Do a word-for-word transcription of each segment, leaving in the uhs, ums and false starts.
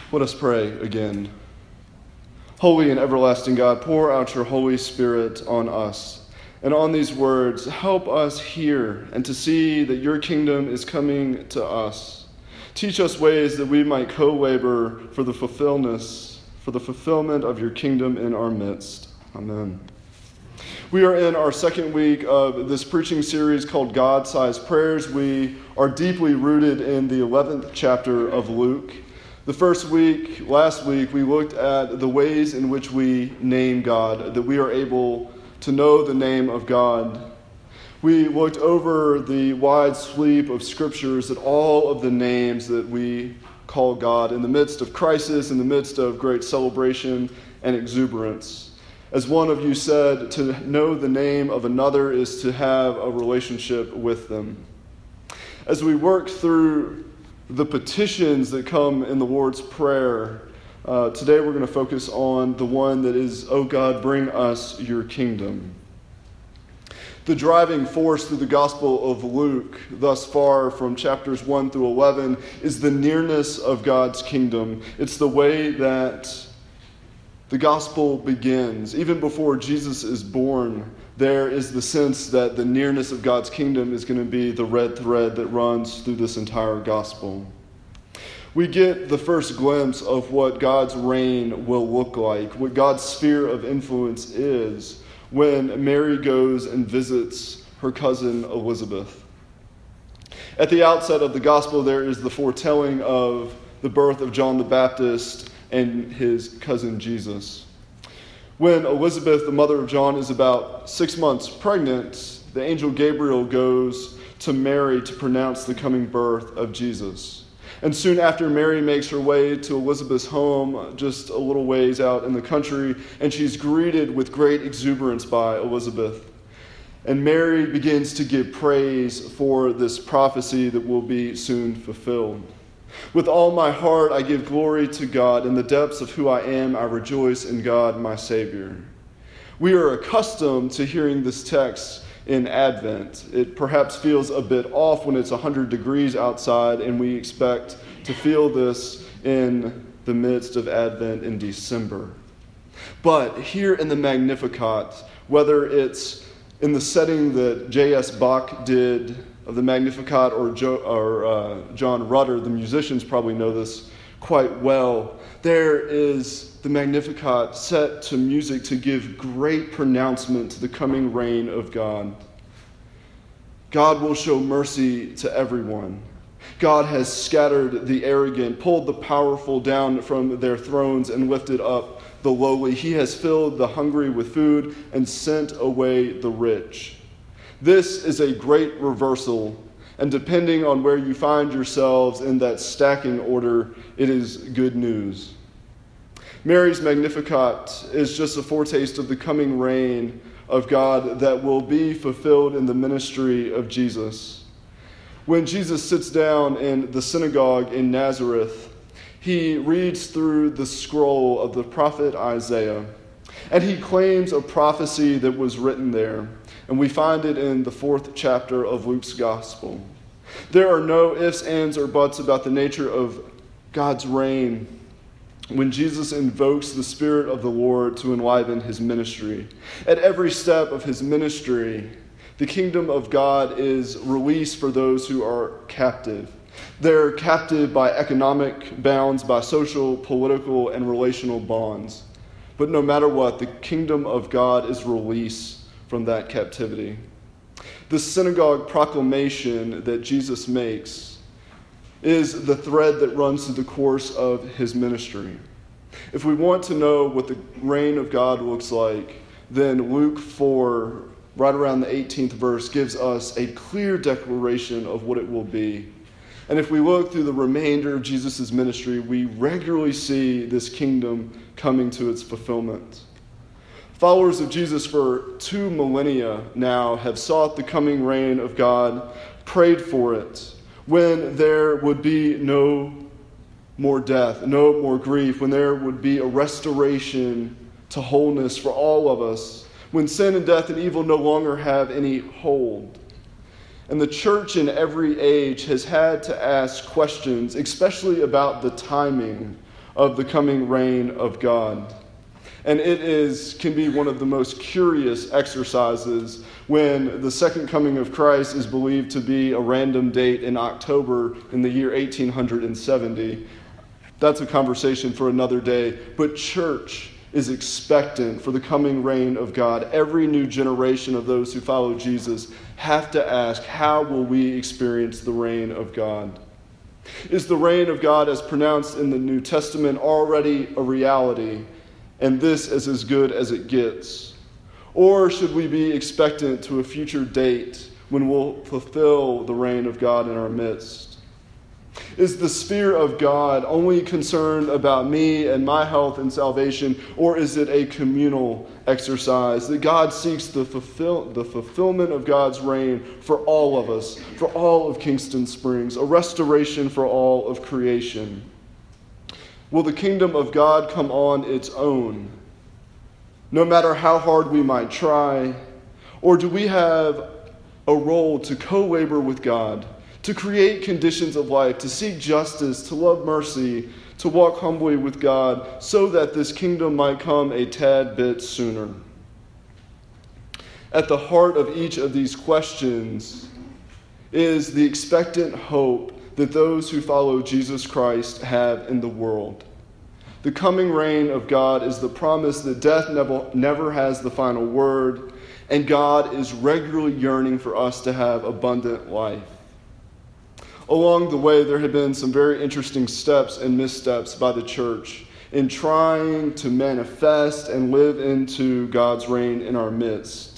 Let us pray again. Holy and everlasting God, pour out your Holy Spirit on us. And on these words, help us hear and to see that your kingdom is coming to us. Teach us ways that we might co-labor for the fulfillment, for the fulfillment of your kingdom in our midst. Amen. We are in our second week of this preaching series called God-Sized Prayers. We are deeply rooted in the eleventh chapter of Luke. The first week, last week, we looked at the ways in which we name God, that we are able to know the name of God. We looked over the wide sweep of scriptures at all of the names that we call God in the midst of crisis, in the midst of great celebration and exuberance. As one of you said, to know the name of another is to have a relationship with them. As we work through the petitions that come in the Lord's Prayer, uh, today we're going to focus on the one that is, "Oh God, bring us your kingdom." The driving force through the Gospel of Luke thus far from chapters one through eleven is the nearness of God's kingdom. It's the way that the Gospel begins. Even before Jesus is born, there is the sense that the nearness of God's kingdom is going to be the red thread that runs through this entire gospel. We get the first glimpse of what God's reign will look like, what God's sphere of influence is, when Mary goes and visits her cousin Elizabeth. At the outset of the gospel, there is the foretelling of the birth of John the Baptist and his cousin Jesus. When Elizabeth, the mother of John, is about six months pregnant, the angel Gabriel goes to Mary to pronounce the coming birth of Jesus. And soon after, Mary makes her way to Elizabeth's home just a little ways out in the country, and she's greeted with great exuberance by Elizabeth. And Mary begins to give praise for this prophecy that will be soon fulfilled. "With all my heart I give glory to God. In the depths of who I am, I rejoice in God, my Savior." We are accustomed to hearing this text in Advent. It perhaps feels a bit off when it's one hundred degrees outside, and we expect to feel this in the midst of Advent in December. But here in the Magnificat, whether it's in the setting that J S Bach did of the Magnificat, or, jo- or uh, John Rutter, the musicians probably know this quite well. There is the Magnificat set to music to give great pronouncement to the coming reign of God. God will show mercy to everyone. God has scattered the arrogant, pulled the powerful down from their thrones, and lifted up the lowly. He has filled the hungry with food and sent away the rich. This is a great reversal, and depending on where you find yourselves in that stacking order, it is good news. Mary's Magnificat is just a foretaste of the coming reign of God that will be fulfilled in the ministry of Jesus. When Jesus sits down in the synagogue in Nazareth, he reads through the scroll of the prophet Isaiah, and he claims a prophecy that was written there. And we find it in the fourth chapter of Luke's gospel. There are no ifs, ands, or buts about the nature of God's reign when Jesus invokes the Spirit of the Lord to enliven his ministry. At every step of his ministry, the kingdom of God is released for those who are captive. They're captive by economic bounds, by social, political, and relational bonds. But no matter what, the kingdom of God is released from that captivity. The synagogue proclamation that Jesus makes is the thread that runs through the course of his ministry. If we want to know what the reign of God looks like, then Luke four, right around the eighteenth verse, gives us a clear declaration of what it will be. And if we look through the remainder of Jesus' ministry, we regularly see this kingdom coming to its fulfillment. Followers of Jesus for two millennia now have sought the coming reign of God, prayed for it, when there would be no more death, no more grief, when there would be a restoration to wholeness for all of us, when sin and death and evil no longer have any hold. And the church in every age has had to ask questions, especially about the timing of the coming reign of God. And it is can be one of the most curious exercises when the second coming of Christ is believed to be a random date in October in the year eighteen seventy. That's a conversation for another day. But church is expectant for the coming reign of God. Every new generation of those who follow Jesus have to ask, how will we experience the reign of God? Is the reign of God as pronounced in the New Testament already a reality, and this is as good as it gets? Or should we be expectant to a future date when we'll fulfill the reign of God in our midst? Is the sphere of God only concerned about me and my health and salvation, or is it a communal exercise that God seeks the, fulfill, the fulfillment of God's reign for all of us, for all of Kingston Springs, a restoration for all of creation? Will the kingdom of God come on its own, no matter how hard we might try? Or do we have a role to co-labor with God, to create conditions of life, to seek justice, to love mercy, to walk humbly with God, so that this kingdom might come a tad bit sooner? At the heart of each of these questions is the expectant hope that those who follow Jesus Christ have in the world. The coming reign of God is the promise that death never, never has the final word, and God is regularly yearning for us to have abundant life. Along the way, there have been some very interesting steps and missteps by the church in trying to manifest and live into God's reign in our midst.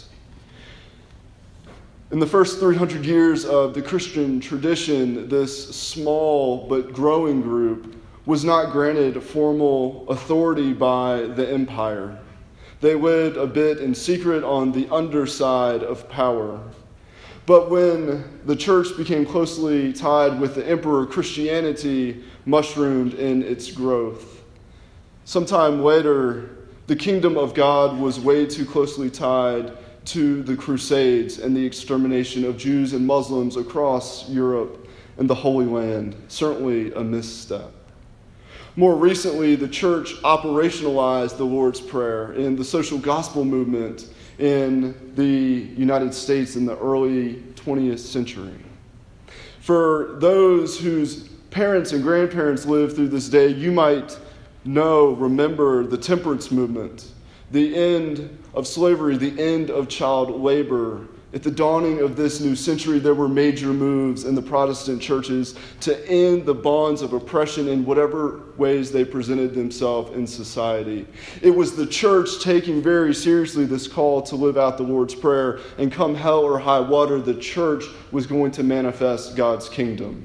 In the first three hundred years of the Christian tradition, this small but growing group was not granted formal authority by the empire. They lived a bit in secret on the underside of power. But when the church became closely tied with the emperor, Christianity mushroomed in its growth. Sometime later, the kingdom of God was way too closely tied to the Crusades and the extermination of Jews and Muslims across Europe and the Holy Land. Certainly a misstep. More recently, the church operationalized the Lord's Prayer in the social gospel movement in the United States in the early twentieth century. For those whose parents and grandparents lived through this day, you might know, remember the temperance movement, the end of slavery, the end of child labor. At the dawning of this new century, there were major moves in the Protestant churches to end the bonds of oppression in whatever ways they presented themselves in society. It was the church taking very seriously this call to live out the Lord's Prayer, and come hell or high water, the church was going to manifest God's kingdom.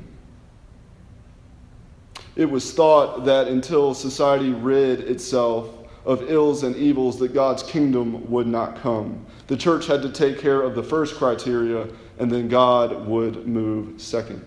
It was thought that until society rid itself of ills and evils, that God's kingdom would not come. The church had to take care of the first criteria, and then God would move second.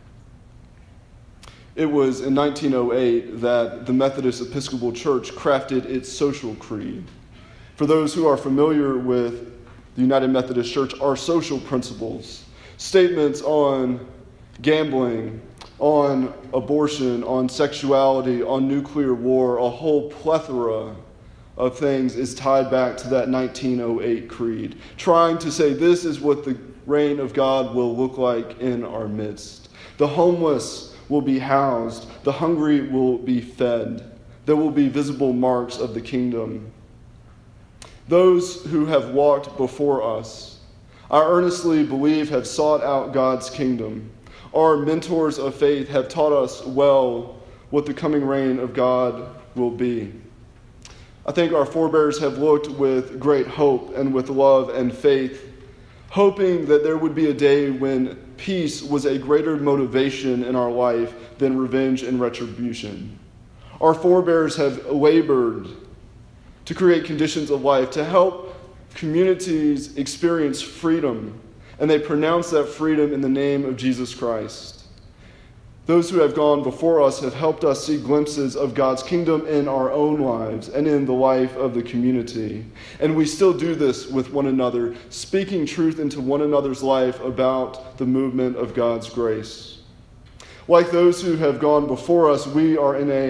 It was in nineteen oh eight that the Methodist Episcopal Church crafted its social creed. For those who are familiar with the United Methodist Church, our social principles, statements on gambling, on abortion, on sexuality, on nuclear war, a whole plethora of things is tied back to that nineteen oh eight creed, trying to say this is what the reign of God will look like in our midst. The homeless will be housed, the hungry will be fed, there will be visible marks of the kingdom. Those who have walked before us, I earnestly believe, have sought out God's kingdom. Our mentors of faith have taught us well what the coming reign of God will be. I think our forebears have looked with great hope and with love and faith, hoping that there would be a day when peace was a greater motivation in our life than revenge and retribution. Our forebears have labored to create conditions of life to help communities experience freedom, and they pronounce that freedom in the name of Jesus Christ. Those who have gone before us have helped us see glimpses of God's kingdom in our own lives and in the life of the community. And we still do this with one another, speaking truth into one another's life about the movement of God's grace. Like those who have gone before us, we are in a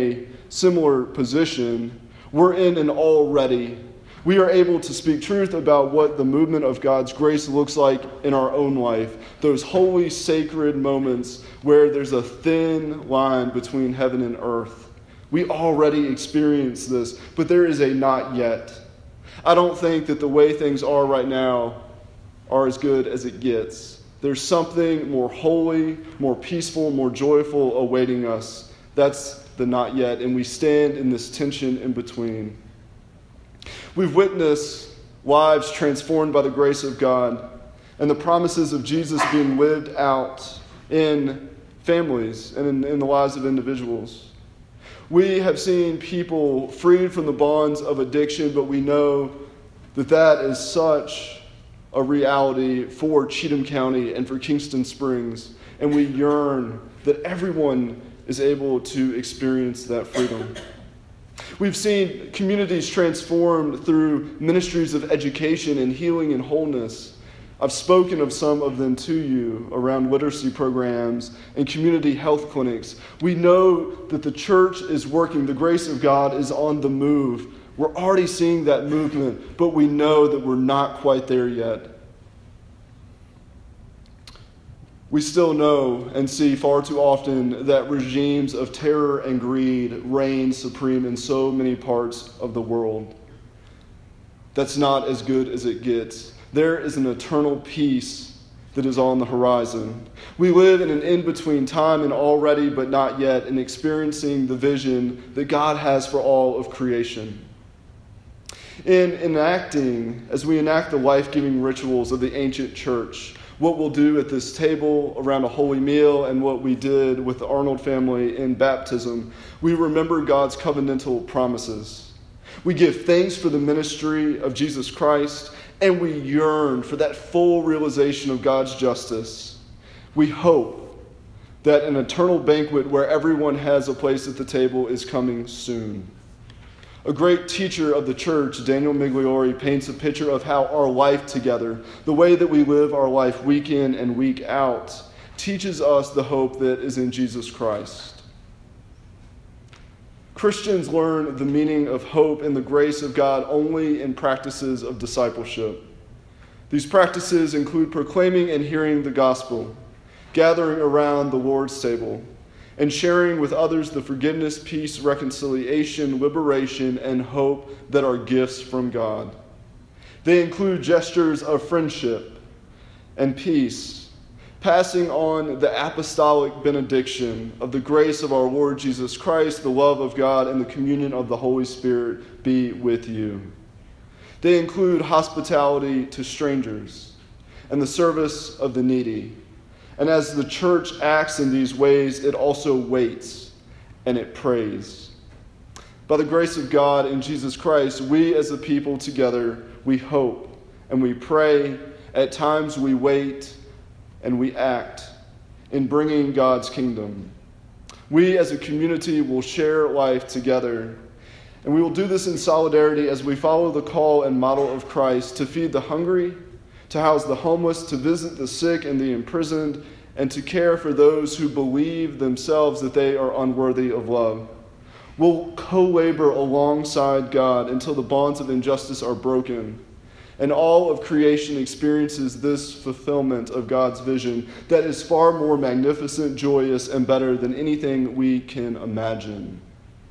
similar position, we're in an already. We are able to speak truth about what the movement of God's grace looks like in our own life. Those holy, sacred moments where there's a thin line between heaven and earth. We already experience this, but there is a not yet. I don't think that the way things are right now are as good as it gets. There's something more holy, more peaceful, more joyful awaiting us. That's the not yet, and we stand in this tension in between. We've witnessed lives transformed by the grace of God and the promises of Jesus being lived out in families and in, in the lives of individuals. We have seen people freed from the bonds of addiction, but we know that that is such a reality for Cheatham County and for Kingston Springs, and we yearn that everyone is able to experience that freedom. We've seen communities transformed through ministries of education and healing and wholeness. I've spoken of some of them to you around literacy programs and community health clinics. We know that the church is working. The grace of God is on the move. We're already seeing that movement, but we know that we're not quite there yet. We still know and see far too often that regimes of terror and greed reign supreme in so many parts of the world. That's not as good as it gets. There is an eternal peace that is on the horizon. We live in an in-between time and already but not yet, and experiencing the vision that God has for all of creation. In enacting, as we enact the life-giving rituals of the ancient church, what we'll do at this table around a holy meal and what we did with the Arnold family in baptism, we remember God's covenantal promises. We give thanks for the ministry of Jesus Christ, and we yearn for that full realization of God's justice. We hope that an eternal banquet where everyone has a place at the table is coming soon. A great teacher of the church, Daniel Migliore, paints a picture of how our life together, the way that we live our life week in and week out, teaches us the hope that is in Jesus Christ. Christians learn the meaning of hope and the grace of God only in practices of discipleship. These practices include proclaiming and hearing the gospel, gathering around the Lord's table, and sharing with others the forgiveness, peace, reconciliation, liberation, and hope that are gifts from God. They include gestures of friendship and peace, passing on the apostolic benediction of the grace of our Lord Jesus Christ, the love of God, and the communion of the Holy Spirit be with you. They include hospitality to strangers and the service of the needy. And as the church acts in these ways, it also waits and it prays. By the grace of God in Jesus Christ, we as a people together, we hope and we pray. At times we wait and we act in bringing God's kingdom. We as a community will share life together. And we will do this in solidarity as we follow the call and model of Christ to feed the hungry, to house the homeless, to visit the sick and the imprisoned, and to care for those who believe themselves that they are unworthy of love. We'll co-labor alongside God until the bonds of injustice are broken, and all of creation experiences this fulfillment of God's vision that is far more magnificent, joyous, and better than anything we can imagine.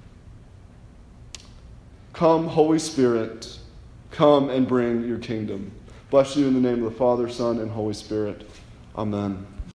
Come, Holy Spirit, come and bring your kingdom. Bless you in the name of the Father, Son, and Holy Spirit. Amen.